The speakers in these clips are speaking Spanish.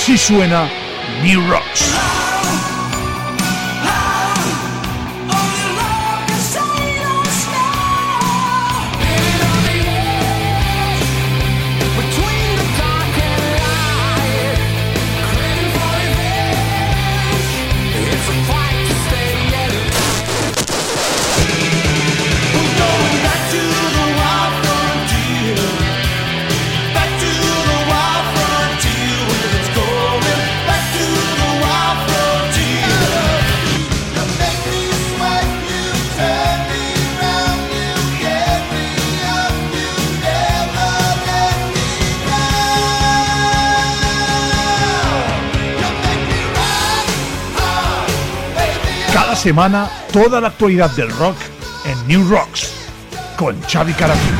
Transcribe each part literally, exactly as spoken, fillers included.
Así suena New Rocks. Semana, toda la actualidad del rock en New Rocks con Xavi Carafino.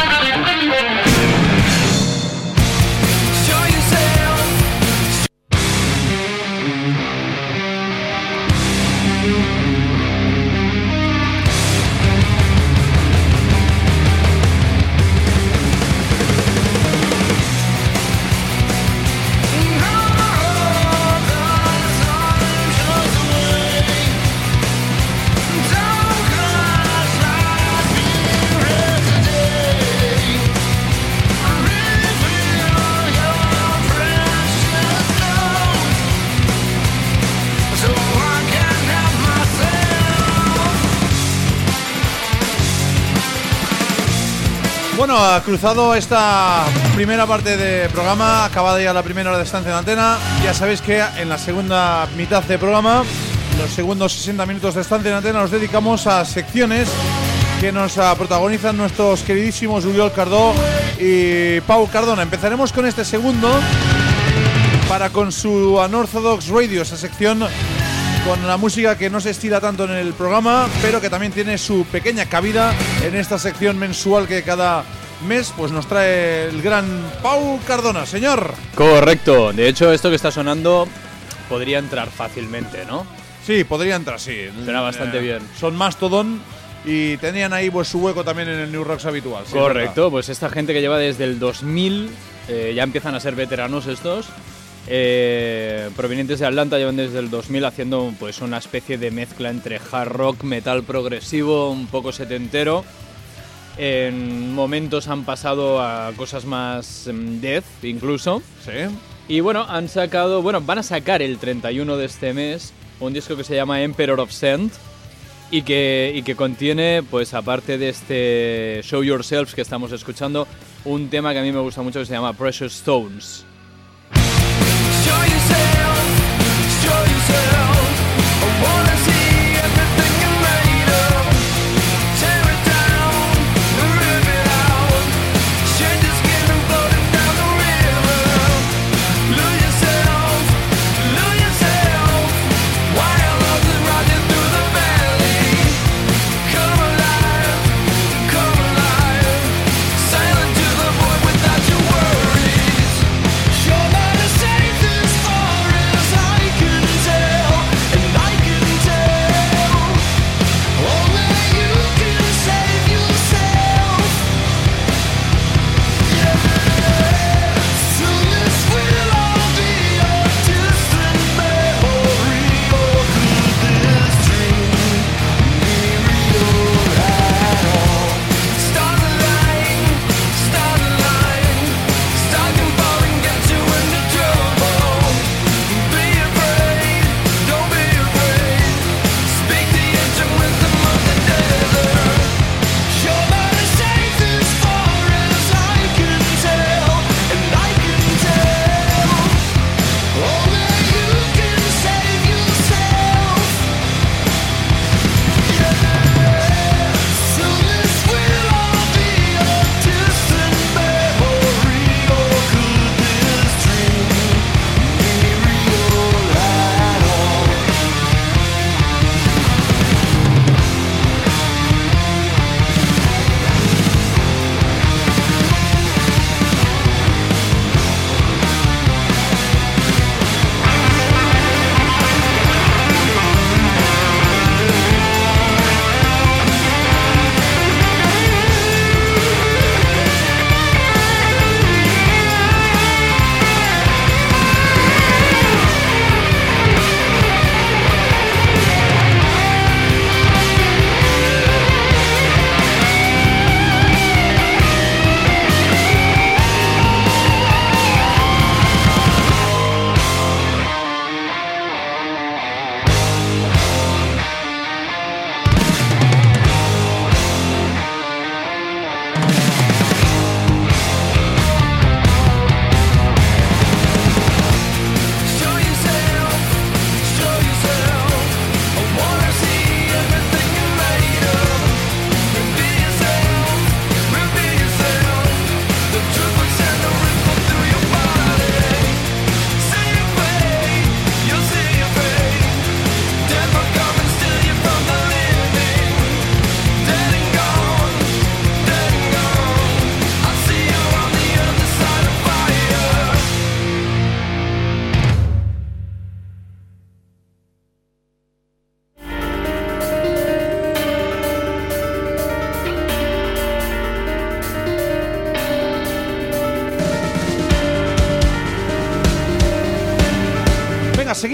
Bueno, ha cruzado esta primera parte de programa, acabada ya la primera hora de estancia en antena. Ya sabéis que en la segunda mitad de programa, los segundos sesenta minutos de estancia en antena, los dedicamos a secciones que nos protagonizan nuestros queridísimos Oriol Cardó y Pau Cardona. Empezaremos con este segundo para con su Unorthodox Radio, esa sección con la música que no se estira tanto en el programa, pero que también tiene su pequeña cabida en esta sección mensual que cada mes pues nos trae el gran Pau Cardona, señor. Correcto, de hecho esto que está sonando podría entrar fácilmente, ¿no? Sí, podría entrar, sí. Suena bastante eh, bien. Son Mastodon y tenían ahí pues su hueco también en el New Rocks habitual. Sí, correcto, pues esta gente que lleva desde el dos mil, eh, ya empiezan a ser veteranos estos. Eh, provenientes de Atlanta, llevan desde el dos mil haciendo pues una especie de mezcla entre hard rock, metal progresivo, un poco setentero. En momentos han pasado a cosas más um, death incluso. Sí. Y bueno, han sacado, bueno, van a sacar el treinta y uno de este mes un disco que se llama Emperor of Sand y que, y que contiene, pues aparte de este Show Yourselves que estamos escuchando, un tema que a mí me gusta mucho que se llama Precious Stones. Show yourself, show yourself. I wanna see everything you're made of. Tear it down, rip it out. Shed your skin and float it down the river. Lose yourself, lose yourself. Wild love is running through the valley. Come alive, come alive. Silent to the void without your worries. You're not as safe as far as I can tell.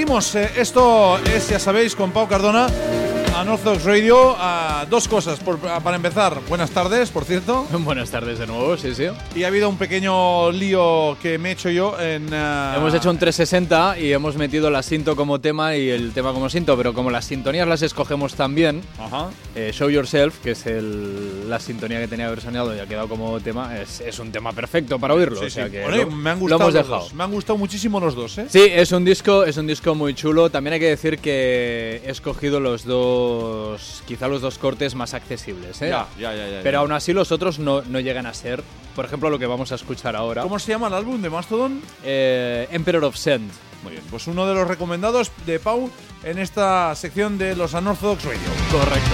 seguimos. Eh, esto es, ya sabéis, con Pau Cardona, Unorthodox Radio. Uh, dos cosas. Por, uh, para empezar, buenas tardes, por cierto. Buenas tardes de nuevo, sí, sí. Y ha habido un pequeño lío que me he hecho yo en... Uh... Hemos hecho un trescientos sesenta y hemos metido la Sinto como tema y el tema como Sinto, pero como las sintonías las escogemos también, Ajá. eh, Show Yourself, que es el, la sintonía que tenía que haber soñado y ha quedado como tema, es, es un tema perfecto para oírlo. Sí, o sea sí. que Bueno, lo, me han lo gustado hemos los dejado. dos. Me han gustado muchísimo los dos, ¿eh? Sí, es un disco, es un disco muy chulo. También hay que decir que he escogido los dos, quizá los dos cortes más accesibles, ¿eh? Ya, ya, ya, ya. Pero ya. aún así los otros no, no llegan a ser, por ejemplo, lo que vamos a escuchar ahora. ¿Cómo se llama el álbum de Mastodon? Eh, Emperor of Sand. Muy bien, pues uno de los recomendados de Pau en esta sección de los Unorthodox Radio. Correcto.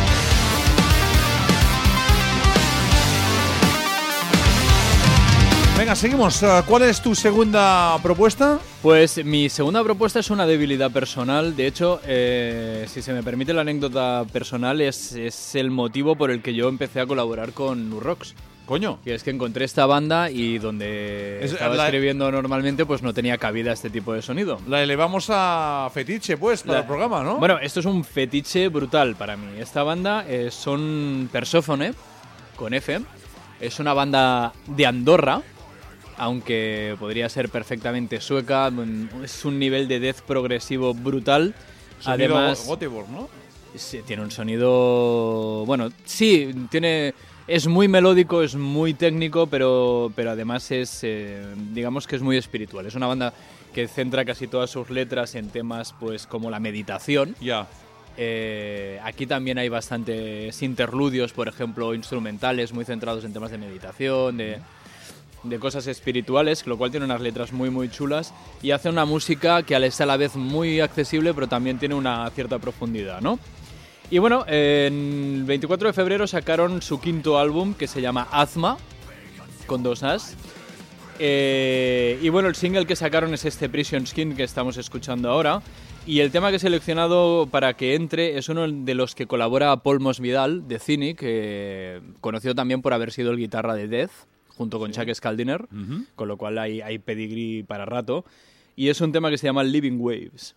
Venga, seguimos. Uh, ¿Cuál es tu segunda propuesta? Pues mi segunda propuesta es una debilidad personal. De hecho, eh, si se me permite la anécdota personal, es, es el motivo por el que yo empecé a colaborar con New Rocks. Coño. Y es que encontré esta banda y donde Es estaba la- escribiendo normalmente, pues no tenía cabida este tipo de sonido. La elevamos a fetiche, pues, para La- el programa, ¿no? Bueno, esto es un fetiche brutal para mí. Esta banda eh, son Persephone, con F. Es una banda de Andorra, aunque podría ser perfectamente sueca. Es un nivel de death progresivo brutal. Sonido Además, Göteborg, ¿no? sí, tiene un sonido... Bueno, sí, tiene... Es muy melódico, es muy técnico, pero, pero además es, eh, digamos que es muy espiritual. Es una banda que centra casi todas sus letras en temas pues como la meditación. Ya. Eh, aquí también hay bastantes interludios, por ejemplo, instrumentales muy centrados en temas de meditación, de, de cosas espirituales, lo cual tiene unas letras muy muy chulas y hace una música que es a la vez muy accesible, pero también tiene una cierta profundidad, ¿no? Y bueno, en el veinticuatro de febrero sacaron su quinto álbum que se llama Azma, con dos As. Eh, y bueno, el single que sacaron es este Prison Skin que estamos escuchando ahora. Y el tema que he seleccionado para que entre es uno de los que colabora Paul Mosvidal, de Cynic, eh, conocido también por haber sido el guitarra de Death, junto con Chuck Schuldiner, Ujú. con lo cual hay, hay pedigrí para rato. Y es un tema que se llama Living Waves.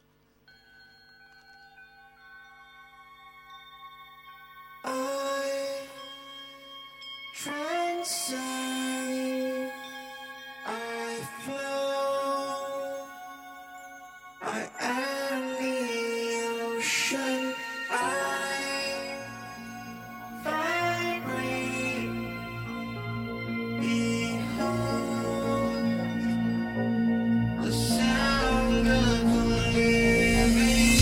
Transcend, I flow, I am the ocean, I vibrate, behold the sound of living.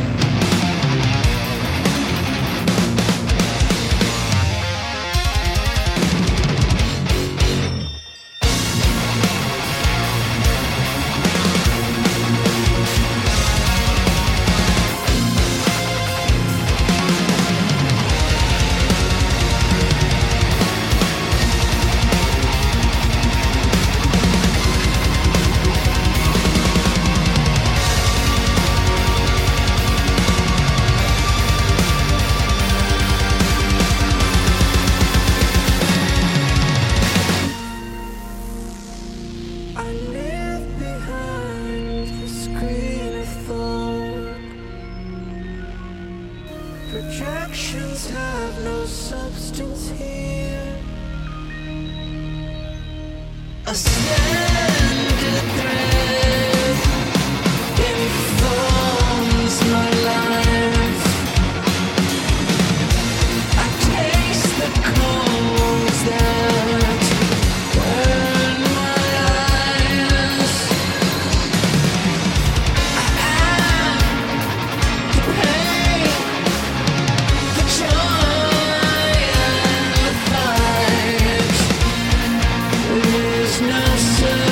I live behind the screen of thought. Projections have no substance here. A standard thread informs my life. I taste the coals that burn my eyes. I am the pain, the joy and the fight. There is no certainty.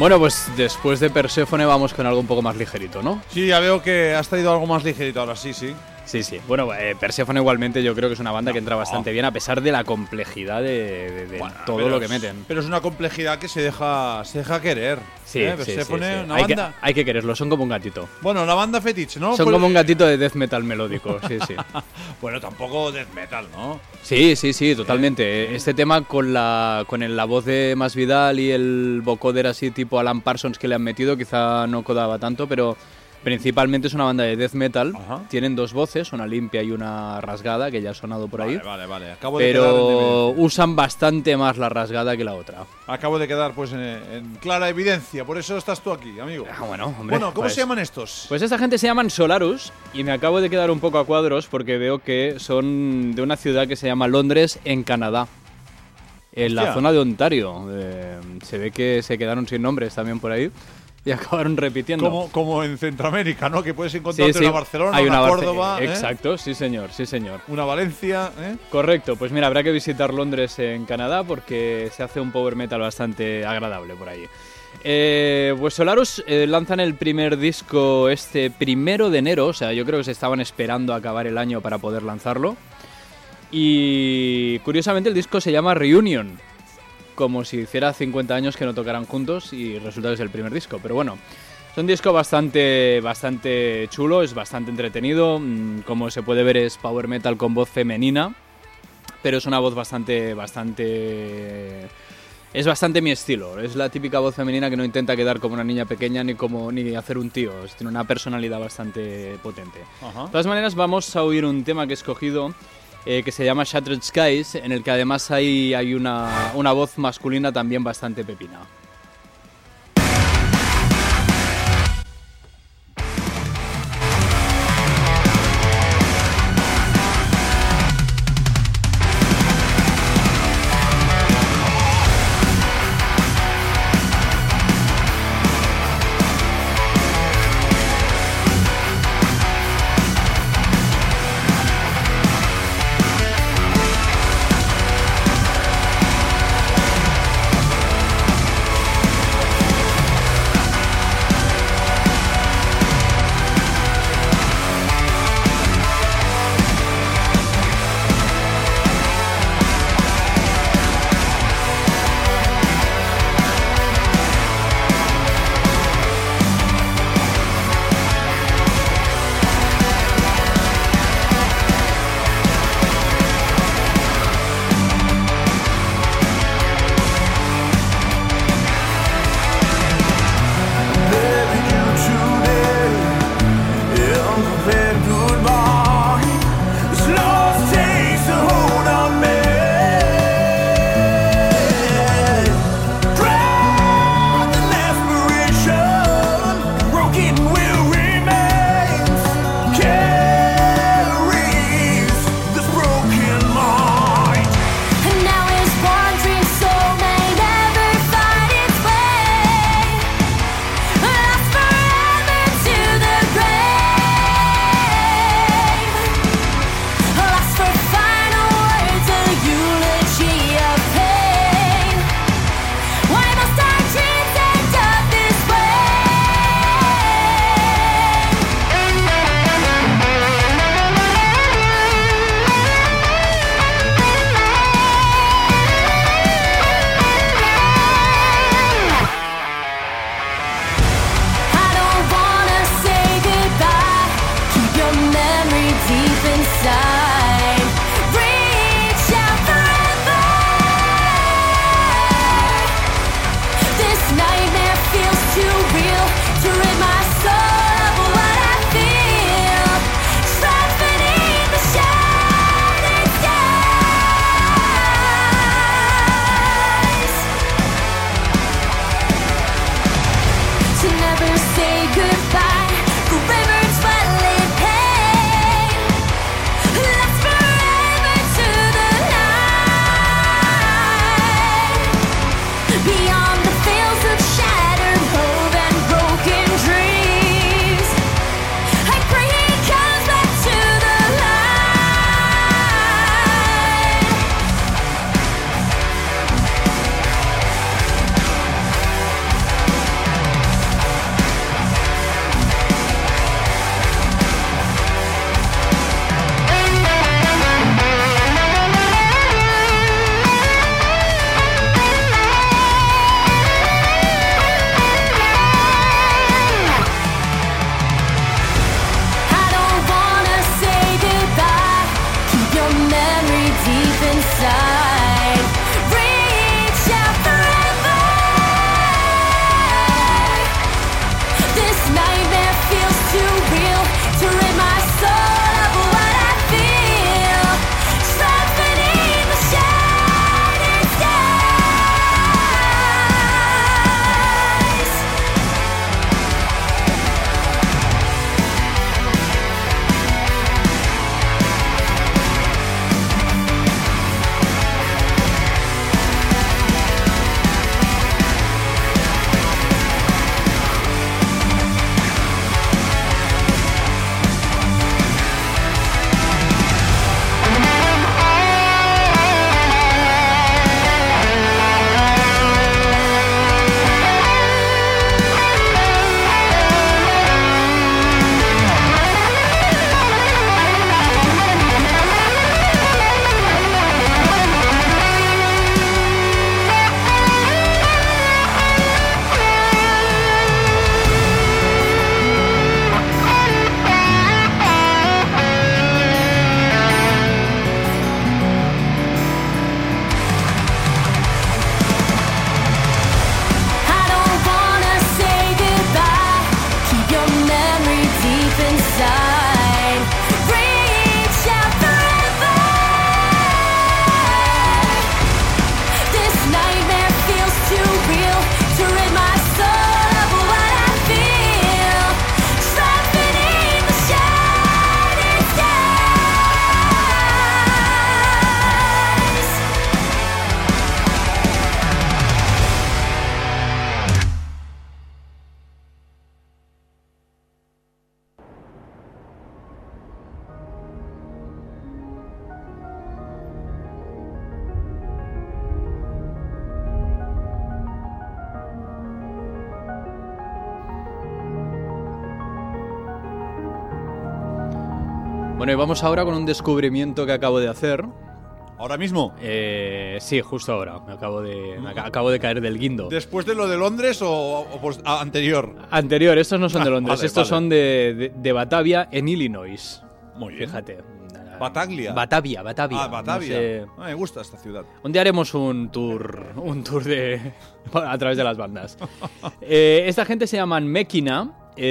Bueno, pues después de Perséfone vamos con algo un poco más ligerito, ¿no? Sí, ya veo que has traído algo más ligerito ahora, sí, sí. Sí, sí. Bueno, eh, Perséfone igualmente yo creo que es una banda que entra bastante bien a pesar de la complejidad de, de- de Bueno, todo pero lo que es- meten. Pero es una complejidad que se deja, se deja querer. Sí, ¿eh? sí, sí, Perséfone, sí. una Hay, que, banda. hay que quererlo, son como un gatito. Bueno, la banda fetiche, ¿no? Son Pues- como un gatito de death metal melódico, sí, sí. Bueno, tampoco death metal, ¿no? Sí, sí, sí, totalmente. Este tema con la con el- la voz de Masvidal y el vocoder así tipo Alan Parsons que le han metido, quizá no codaba tanto, pero principalmente es una banda de death metal. Ajá. Tienen dos voces, una limpia y una rasgada, que ya ha sonado por ahí. Vale, vale, vale. Acabo de quedar en Pero evidencia. usan bastante más la rasgada que la otra. Acabo de quedar pues en, en clara evidencia, por eso estás tú aquí, amigo. Ah, bueno, hombre. Bueno, ¿cómo pues- se llaman estos? Pues esta gente se llaman Solarus y me acabo de quedar un poco a cuadros porque veo que son de una ciudad que se llama Londres, en Canadá. En la Hostia. zona de Ontario. Eh, se ve que se quedaron sin nombres también por ahí y acabaron repitiendo. Como, como en Centroamérica, ¿no? Que puedes Sí, encontrarte sí. una Barcelona, Hay una, una Barce- Córdoba, ¿eh? Exacto, sí señor, sí señor. Una Valencia, ¿eh? Correcto, pues mira, habrá que visitar Londres en Canadá porque se hace un power metal bastante agradable por ahí. Eh, pues Solarus eh, lanzan el primer disco este primero de enero, o sea, yo creo que se estaban esperando a acabar el año para poder lanzarlo. Y curiosamente el disco se llama Reunion, como si hiciera cincuenta años que no tocaran juntos y resulta que es el primer disco, pero bueno. Es un disco bastante, bastante chulo, es bastante entretenido, mm, como se puede ver es power metal con voz femenina, pero es una voz bastante, bastante... Es bastante mi estilo, es la típica voz femenina que no intenta quedar como una niña pequeña ni como ni hacer un tío, es- tiene una personalidad bastante potente. Ajá. De todas maneras vamos a oír un tema que he escogido eh, que se llama Shattered Skies, en el que además hay, hay una, una voz masculina también bastante pepina. Shattered Bueno, y vamos ahora con un descubrimiento que acabo de hacer. ¿Ahora mismo? Eh, sí, justo ahora. Me acabo de, me ac- acabo de caer del guindo. ¿Después de lo de Londres o, o pues, a- anterior? Anterior, estos no son de Ah, Londres, vale, estos vale. son de, de, de Batavia, en Illinois. Muy bien. Fíjate. Bataglia. Batavia, Batavia. Ah, Batavia. No sé. Ah, me gusta esta ciudad. Un día haremos un tour, un tour de a través de las bandas. Eh, esta gente se llaman Mekina.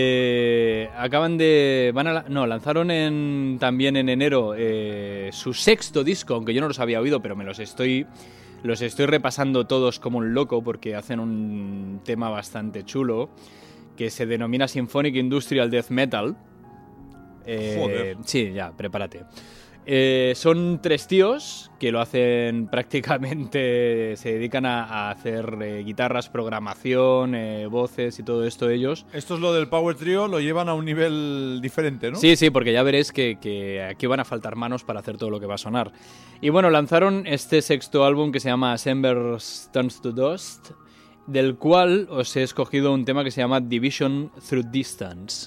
Eh, acaban de, van a, la- no, lanzaron en, también en enero eh, su sexto disco, aunque yo no los había oído, pero me los estoy, los estoy repasando todos como un loco porque hacen un tema bastante chulo que se denomina Symphonic Industrial Death Metal. Eh, Joder. Sí, ya, prepárate. Eh, son tres tíos que lo hacen prácticamente, se dedican a, a hacer eh, guitarras, programación, eh, voces y todo esto ellos. Esto es lo del Power Trio, lo llevan a un nivel diferente, ¿no? Sí, sí, porque ya veréis que, que aquí van a faltar manos para hacer todo lo que va a sonar. Y bueno, lanzaron este sexto álbum que se llama Assemble Turns to Dust, del cual os he escogido un tema que se llama Division Through Distance.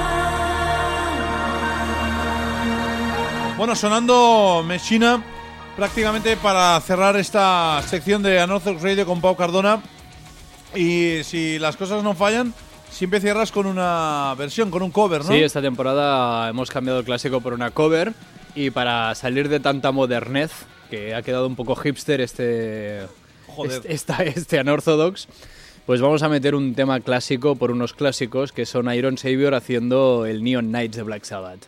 Bueno, sonando Mechina, prácticamente para cerrar esta sección de Unorthodox Radio con Pau Cardona. Y si las cosas no fallan, siempre cierras con una versión, con un cover, ¿no? Sí, esta temporada hemos cambiado el clásico por una cover. Y para salir de tanta modernez, que ha quedado un poco hipster este, Joder. este, esta, este Unorthodox, pues vamos a meter un tema clásico por unos clásicos que son Iron Savior haciendo el Neon Knights de Black Sabbath.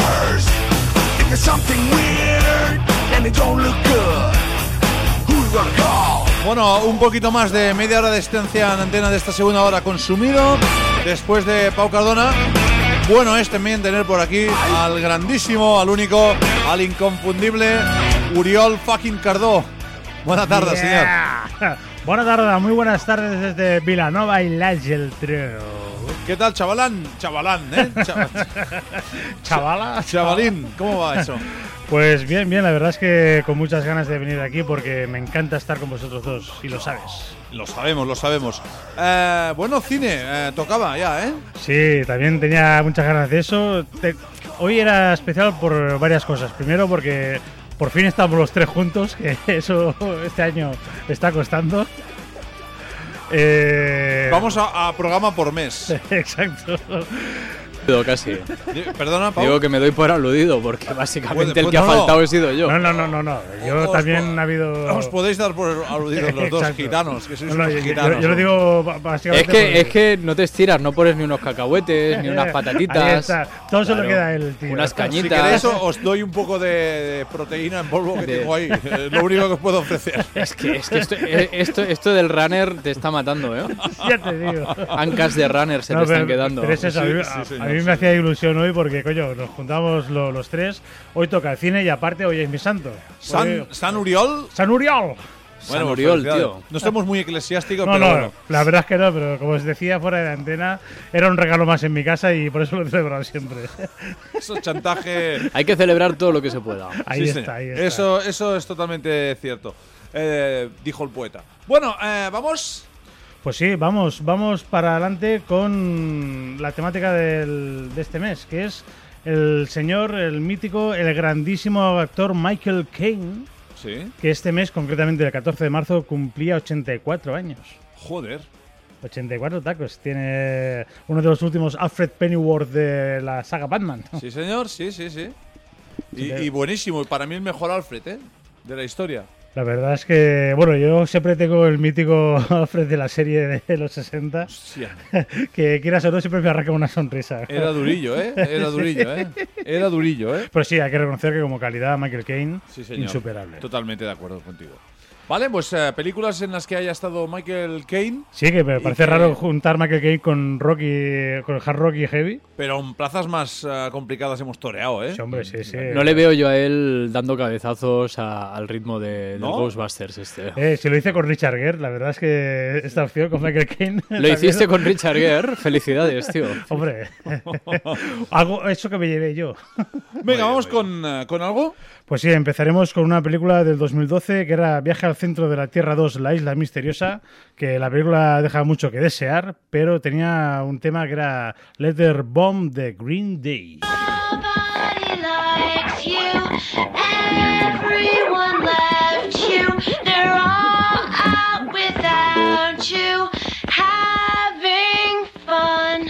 something weird and it don't look good. Who you gonna Bueno, un poquito más de media hora de estancia en antena de esta segunda hora consumido. Después de Pau Cardona, bueno es también tener por aquí al grandísimo, al único, al inconfundible Uriol fucking Cardó. Buenas tardes, Yeah. señor. Buenas tardes, muy buenas tardes desde Vilanova y la Geltrú. ¿Qué tal, chavalán? Chavalán, ¿eh? Chaval- Chavala. Chavalín, ¿cómo va eso? Pues bien, bien, la verdad es que con muchas ganas de venir aquí porque me encanta estar con vosotros dos y lo sabes. Lo sabemos, lo sabemos. Eh, bueno, cine, eh, tocaba ya, ¿eh? Sí, también tenía muchas ganas de eso. Te- Hoy era especial por varias cosas. Primero porque por fin estamos los tres juntos, que eso este año está costando. Eh, Vamos a, a programa por mes. Exacto. Digo casi. Di- Perdona, Pau. Digo que me doy por aludido, porque básicamente Puede- el que puede- ha no, faltado he sido yo. No, no, no, no, no. Yo Os también po- ha habido. Os podéis dar por aludidos los dos Exacto. gitanos, que sois No, no, unos yo, yo- gitanos. yo lo digo ba- Es básicamente. que, porque- es que no te estiras, no pones ni unos cacahuetes, ni unas Ahí patatitas. está. Todo se lo Claro. queda el tío. Unas Si cañitas. queréis, o- os doy un poco de, de proteína en polvo que De- tengo ahí. Es lo único que os puedo ofrecer. Es que, es que esto, eh, esto, esto del runner te está matando, ¿eh? Ya te digo. Ancas de runner se No, te están pero- quedando. pero es eso, a, Sí, mí, sí, a- señor, a mí sí. me hacía ilusión hoy porque, coño, nos juntamos lo- los tres. Hoy toca el cine y aparte hoy es mi santo. San, Hoy- San Uriol. San Uriol. San Uriol, felicidades. tío. No estamos muy eclesiásticos, No, pero no, bueno. la verdad es que no, pero como os decía fuera de antena, era un regalo más en mi casa y por eso lo he celebrado siempre. Eso es chantaje. Hay que celebrar todo lo que se pueda. Ahí Sí, está, sí. ahí está. Eso, eso es totalmente cierto. Eh, dijo el poeta. Bueno, eh, vamos. Pues sí, vamos, vamos para adelante con la temática del- de este mes, que es el señor, el mítico, el grandísimo actor Michael Caine, Sí. que este mes, concretamente el catorce de marzo, cumplía ochenta y cuatro años. Joder. ochenta y cuatro tacos. Tiene uno de los últimos Alfred Pennyworth de la saga Batman. Sí, señor, sí, sí, sí. Y, Sí, y buenísimo. Y para mí el mejor Alfred, ¿eh? De la historia. La verdad es que, bueno, yo siempre tengo el mítico Alfred de la serie de los sesenta, Hostia. que quieras o no siempre me arranca una sonrisa. Era durillo, ¿eh? Era durillo, ¿eh? Era durillo, ¿eh? Pero sí, hay que reconocer que como calidad Michael Caine, Sí, señor. insuperable. Totalmente de acuerdo contigo. Vale, pues eh, películas en las que haya estado Michael Caine, Sí, que me Y parece que- raro juntar Michael Caine con Rocky, con Hard Rock y Heavy. pero en plazas más eh, complicadas hemos toreado, ¿eh? Sí, hombre, sí, sí. No le veo yo a él dando cabezazos a- al ritmo de, del ¿No? Ghostbusters este. Eh, si lo hice con Richard Gere, la verdad es que esta opción con Michael Caine. Lo hiciste con Richard Gere, felicidades, tío. Hombre, algo eso que me llevé yo. Venga, vamos con, eh, con algo. Pues sí, empezaremos con una película del dos mil doce que era Viaje al centro de la Tierra dos, La isla misteriosa, que la película deja mucho que desear, pero tenía un tema que era Letter Bomb de Green Day. Nobody likes you. Everyone left you. They're all out without you. Having fun.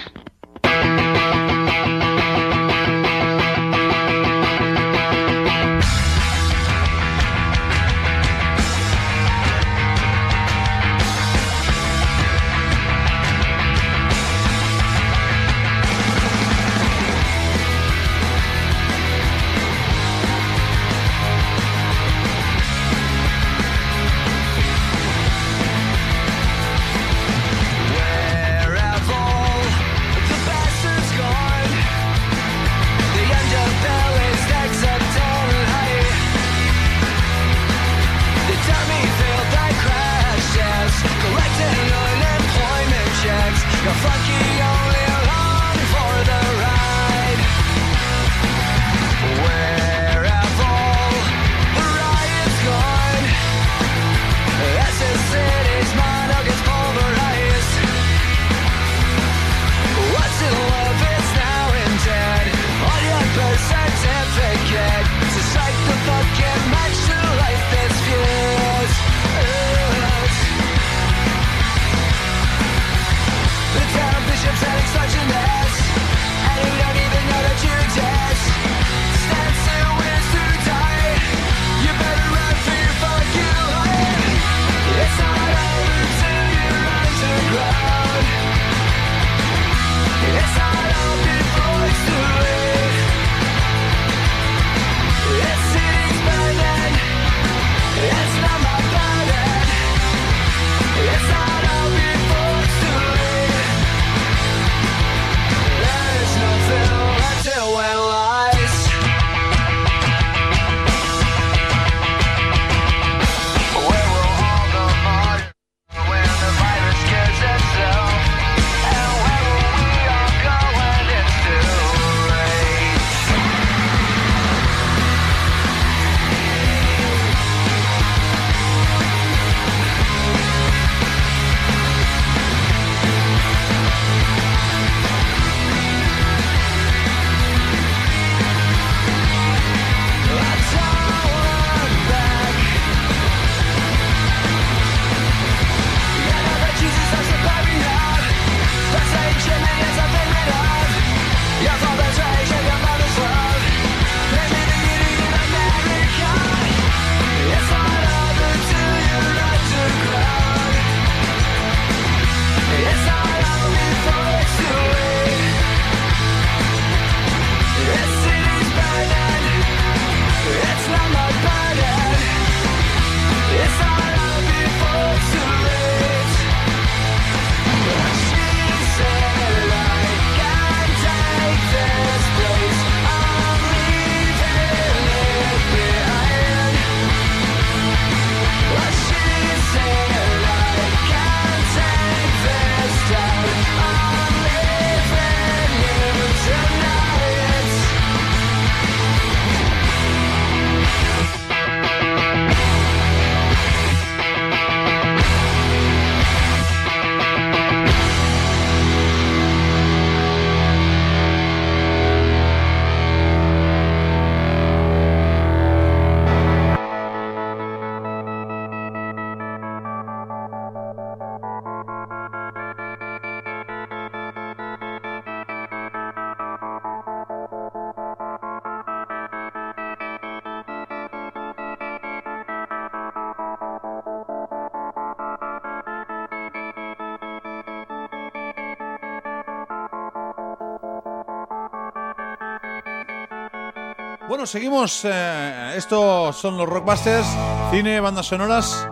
Bueno, seguimos. Eh, estos son los Rockbusters, cine, bandas sonoras.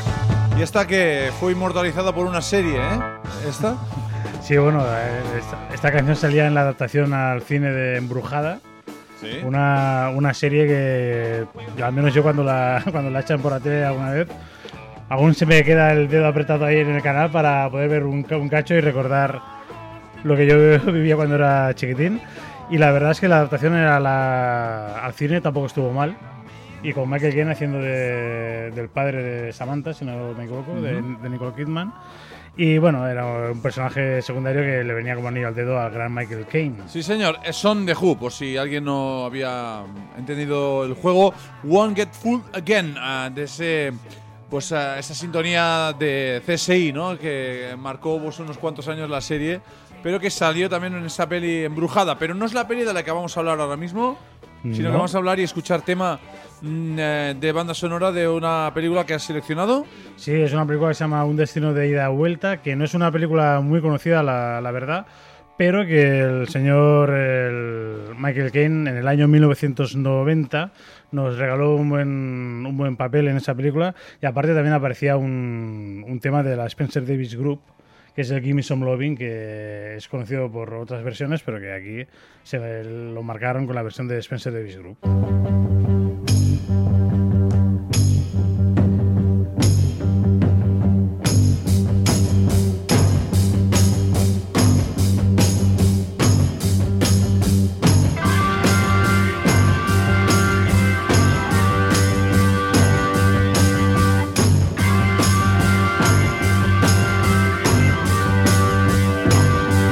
Y esta que fue inmortalizada por una serie, ¿eh? Esta. Sí, bueno, eh, esta, esta canción salía en la adaptación al cine de Embrujada. Sí. Una, una serie que, yo, al menos yo cuando la, cuando la echan por la tele alguna vez, aún se me queda el dedo apretado ahí en el canal para poder ver un, ca- un cacho y recordar lo que yo vivía cuando era chiquitín. Y la verdad es que la adaptación a la- al cine tampoco estuvo mal. Y con Michael Caine haciendo de- del padre de Samantha, si no me equivoco, de, de Nicole Kidman. Y bueno, era un personaje secundario que le venía como anillo al dedo al gran Michael Caine. Sí, señor. Eh, Son The Who, por si alguien no había entendido el juego. Won't Get Fooled Again, ah, de ese, pues, ah, esa sintonía de C S I, ¿no? Que marcó pues, unos cuantos años la serie, pero que salió también en esa peli Embrujada. Pero no es la peli de la que vamos a hablar ahora mismo, sino No. que vamos a hablar y escuchar tema mm, eh, de banda sonora de una película que has seleccionado. Sí, es una película que se llama Un destino de ida y vuelta, que no es una película muy conocida, la, la verdad, pero que el señor el Michael Caine en el año mil novecientos noventa nos regaló un buen, un buen papel en esa película, y aparte también aparecía un, un tema de la Spencer Davis Group, que es el Gimme Some Lovin', que es conocido por otras versiones, pero que aquí se lo marcaron con la versión de Spencer Davis Group.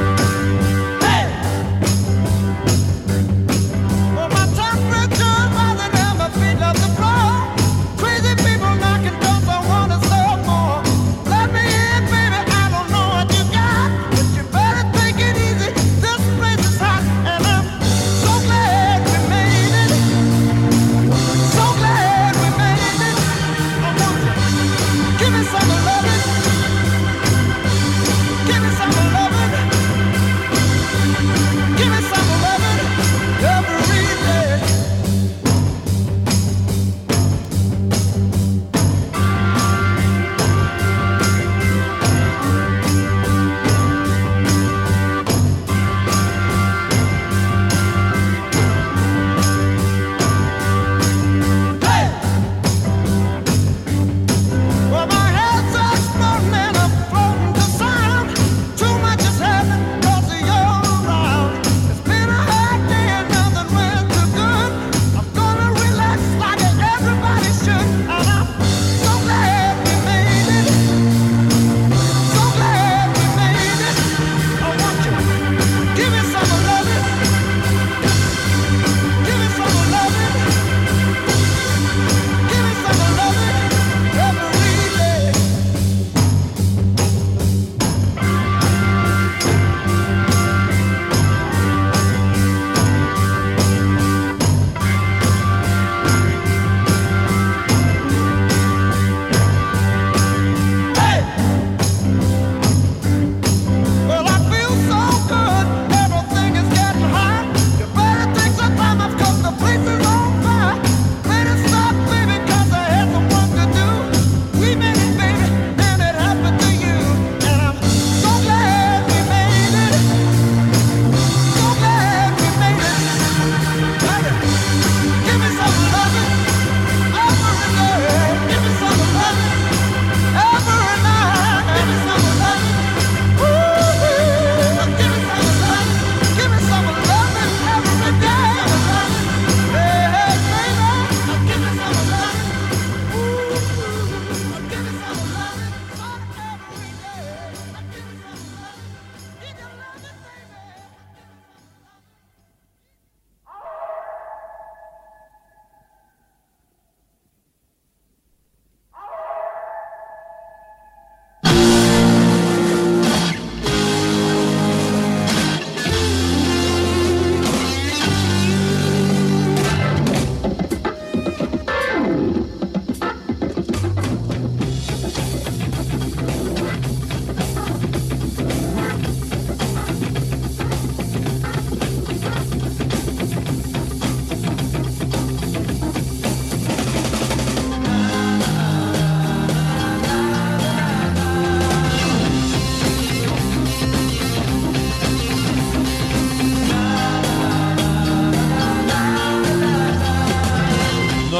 Well, my temperature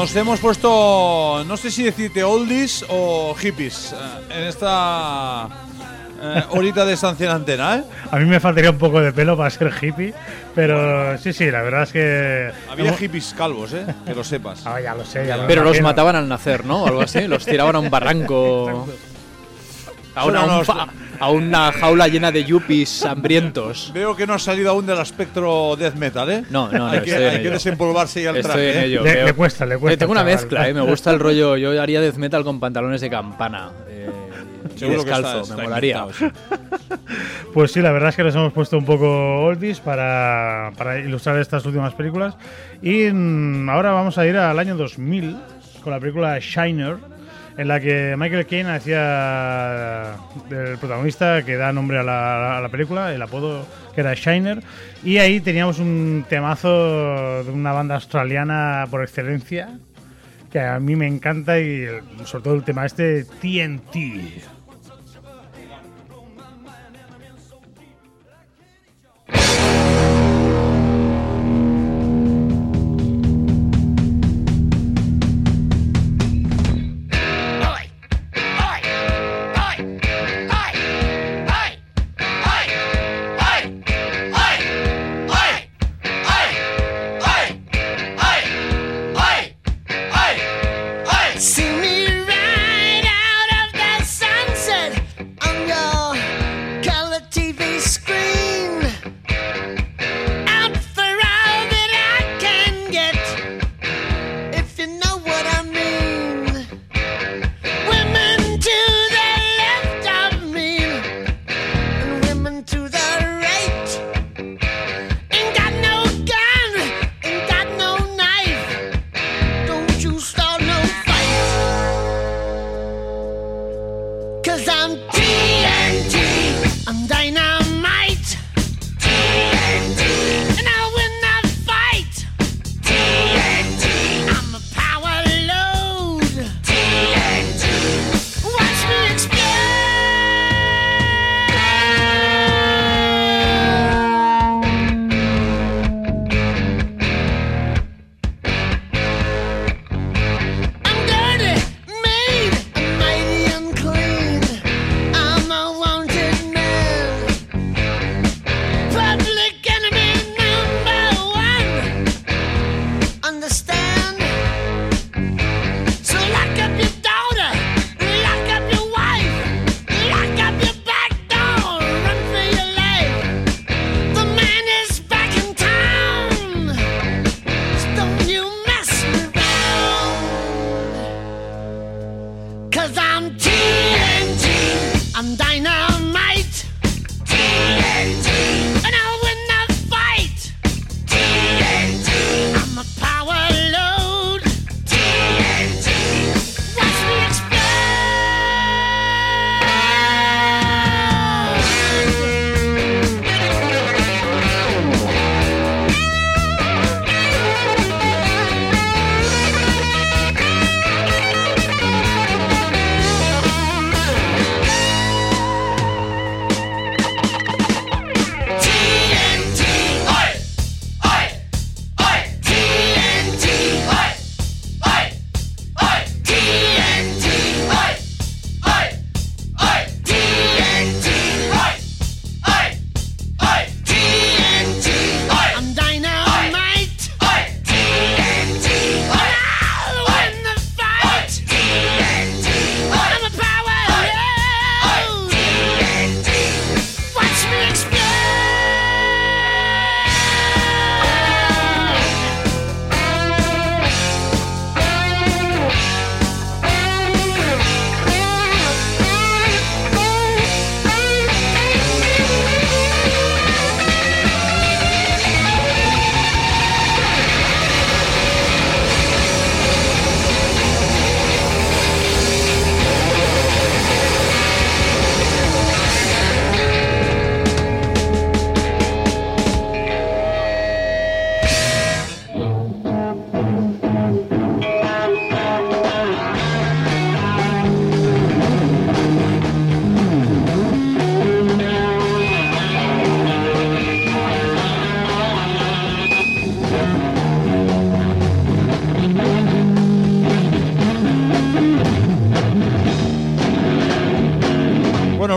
nos hemos puesto, no sé si decirte oldies o hippies eh, en esta eh, horita de estancia en antena, ¿eh? A mí me faltaría un poco de pelo para ser hippie, pero sí, sí, la verdad es que... Había hippies calvos, ¿eh? Que lo sepas. Ah, ya lo sé, ya lo Pero los imagino. mataban al nacer, ¿no? O algo así. Los tiraban a un barranco. A una, a un fa- a una jaula llena de yuppies hambrientos. Veo que no has salido aún del espectro death metal, ¿eh? No, no, no, Hay que, estoy en hay que ello. desempolvarse ya el Estoy traje, en ¿eh? ello. Le, veo- le cuesta, le Eh, cuesta. tengo una chaval. mezcla, ¿eh? Me gusta el rollo. Yo haría death metal con pantalones de campana. Eh, y Seguro que descalzo, está- me está molaría. inventado, Pues sí, la verdad es que nos hemos puesto un poco oldies para, para ilustrar estas últimas películas. Y mm, ahora vamos a ir al año dos mil con la película Shiner, en la que Michael Caine hacía del protagonista que da nombre a la, a la película, el apodo que era Shiner. Y ahí teníamos un temazo de una banda australiana por excelencia, que a mí me encanta, y el- sobre todo el tema este, T N T. See me right out of the sunset on your color T V screen. Out for all that I can get, if you know what I mean. Women to the left of me, and women to the right. Ain't got no gun, ain't got no knife. Don't you start no fight. Cause I'm T N T, I'm dynamite. T N T, and I'll win the fight. T N T, I'm a power load. T N T, watch me explode. I'm dirty, made, and mighty unclean. I'm a wanted man. Public enemy number one. Understand? So lock up your daughter, lock up your wife, lock up your back door, run for your life. The man is back in town. So don't you mess me around. Cause I'm T N T, I'm dynamite. T N T, and I'll win the fight. T N T, I'm a power load. T N T, watch me explode.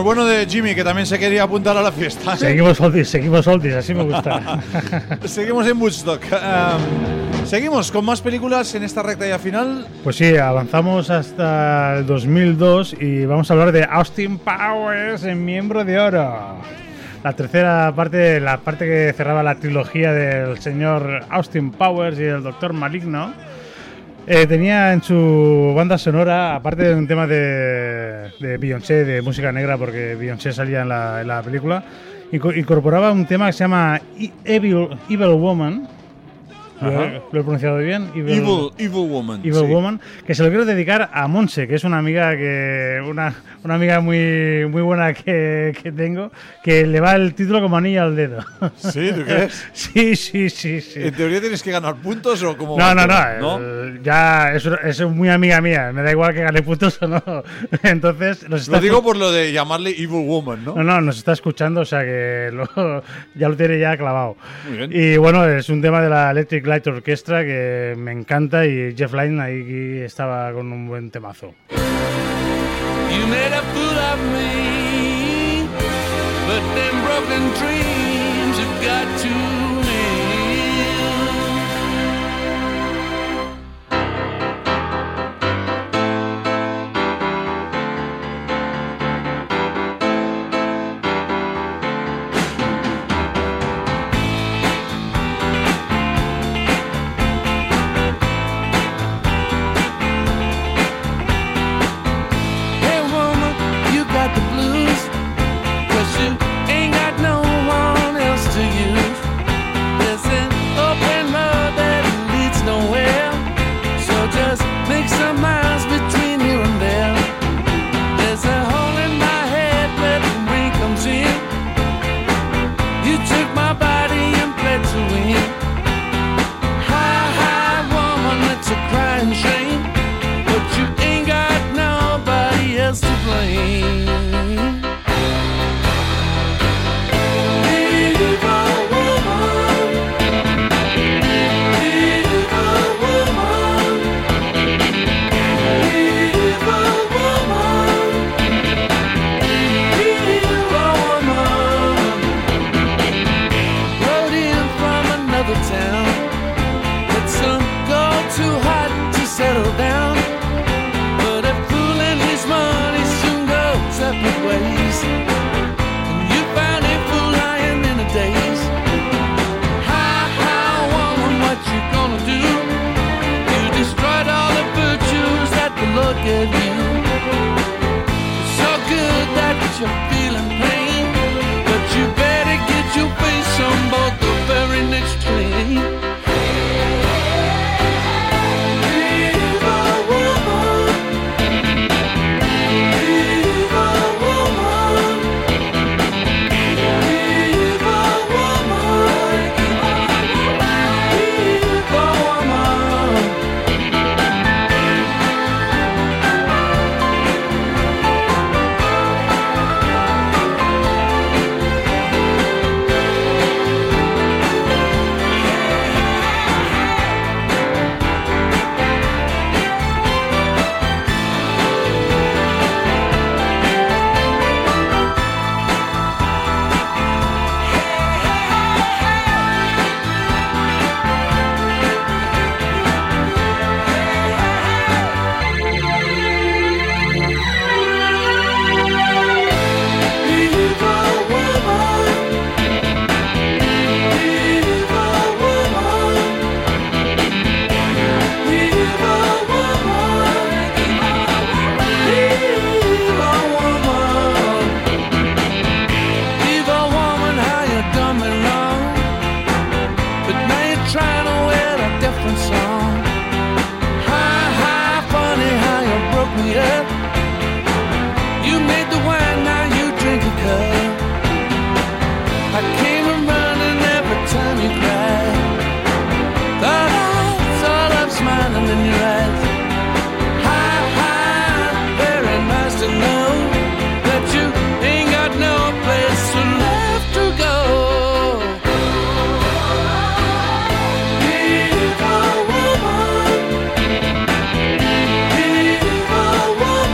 el bueno de Jimmy, que también se quería apuntar a la fiesta. Seguimos oldies, seguimos oldies, así me gusta. Seguimos en Woodstock. Um, seguimos con más películas en esta recta ya final. Pues sí, avanzamos hasta el dos mil dos y vamos a hablar de Austin Powers en Miembro de Oro. La tercera parte, la parte que cerraba la trilogía del señor Austin Powers y el Doctor Maligno. Eh, tenía en su banda sonora, aparte de un tema de, de Beyoncé, de música negra, porque Beyoncé salía en la, en la película, inco- incorporaba un tema que se llama E- Evil, Evil Woman. ¿Lo, Ajá. ¿Lo he pronunciado bien? Evil, Evil Woman. Evil sí. Woman, que se lo quiero dedicar a Monse, que es una amiga que una, una amiga muy muy buena que, que tengo, que le va el título como anillo al dedo. ¿Sí? ¿Tú crees? Sí, sí, sí, sí. ¿En teoría tienes que ganar puntos o cómo? No, no, no, ¿No? eh, ya es, es muy amiga mía, me da igual que gane puntos o no. Entonces, nos está Lo digo por lo de llamarle Evil Woman, ¿no? No, no, nos está escuchando, o sea que lo- ya lo tiene ya clavado. Muy bien. Y bueno, es un tema de la Electric Light Orchestra que me encanta y Jeff Lynne ahí estaba con un buen temazo. You made a fool of me, but them broken dreams have got to end. Hey woman, you got the blues, 'cause you ain't got no one else to use. There's an open road that leads nowhere, so just make some miles between here and there. There's a hole in my head where the rain comes in. You took my body and bled to win. Hi, hi, woman, it's a crying shame, but you ain't got nobody else to blame. Evil woman, evil woman, evil woman, evil woman. Rode in from another town, let some go too hot to settle down. But a fool and his money soon go separate ways, and you found a fool lying in a daze. How, how, woman, what you gonna do? You destroyed all the virtues that the Lord gave you. It's so good that you're feeling pain, but you better get your face on board the very next train. Evil woman, evil woman, evil woman, evil woman. Evil woman,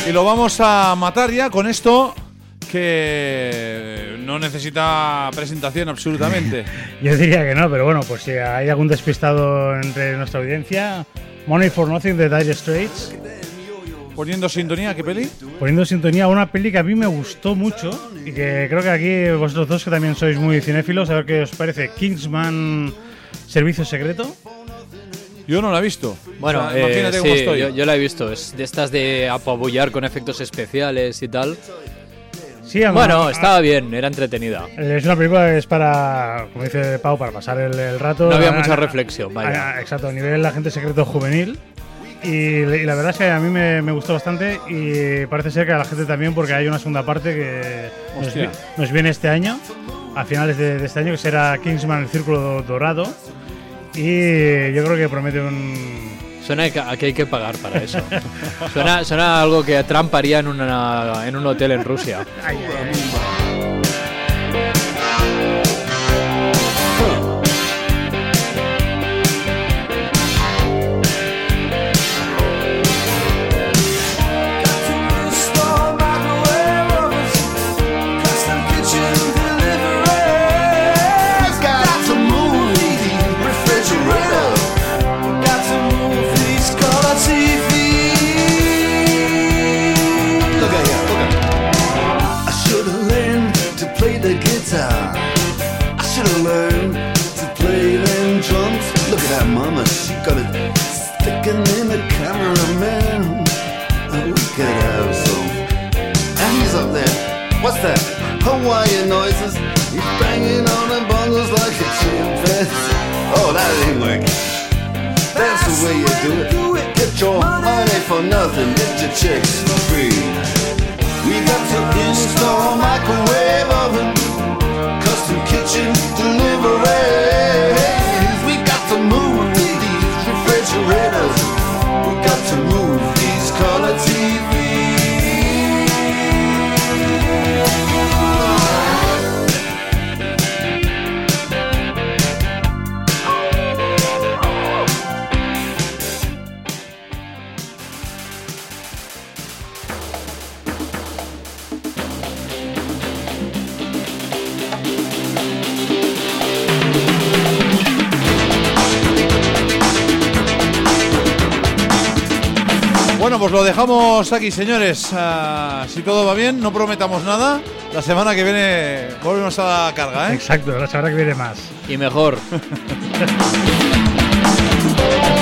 Y lo vamos a matar ya con esto que no necesita presentación absolutamente. Yo diría que no, pero bueno, pues si hay algún despistado entre nuestra audiencia, Money for Nothing de Dire Straits. Poniendo sintonía, ¿qué peli? Poniendo sintonía a una peli que a mí me gustó mucho y que creo que aquí vosotros dos que también sois muy cinéfilos, a ver qué os parece. Kingsman Servicio Secreto. Yo no la he visto. Bueno, O sea, eh, imagínate cómo sí, estoy. Yo, yo la he visto. Es de estas de apabullar con efectos especiales y tal. Sí, a- Bueno, a- estaba bien, era entretenida. Es una película que es para, como dice Pau, para pasar el, el rato. No había A- mucha a- reflexión, vaya. a- Exacto, a nivel agente secreto juvenil. Y, y la verdad es que a mí me, me gustó bastante y parece ser que a la gente también, porque hay una segunda parte que nos, Hostia. vi- nos viene este año, a finales de, de este año, que será Kingsman El Círculo Dorado. Y yo creo que promete un... Suena que- a que hay que pagar para eso. Suena, suena a algo que Trump haría en, una, en un hotel en Rusia. Ay, ay, ay. Mama, she got it sticking in the cameraman. We could have some. And he's up there. What's that? Hawaiian noises. He's banging on the bongos like a chimpanzee. Oh, that ain't working. That's the way you do it. Get your money for nothing. Get your chicks for free. We got to install microwave oven, custom kitchen delivery. We got to move these refrigerators. We got to move these color T Vs. Bueno, pues lo dejamos aquí, señores. Ah, si todo va bien, no prometamos nada. La semana que viene volvemos a la carga, ¿eh? Exacto, la semana que viene más. Y mejor.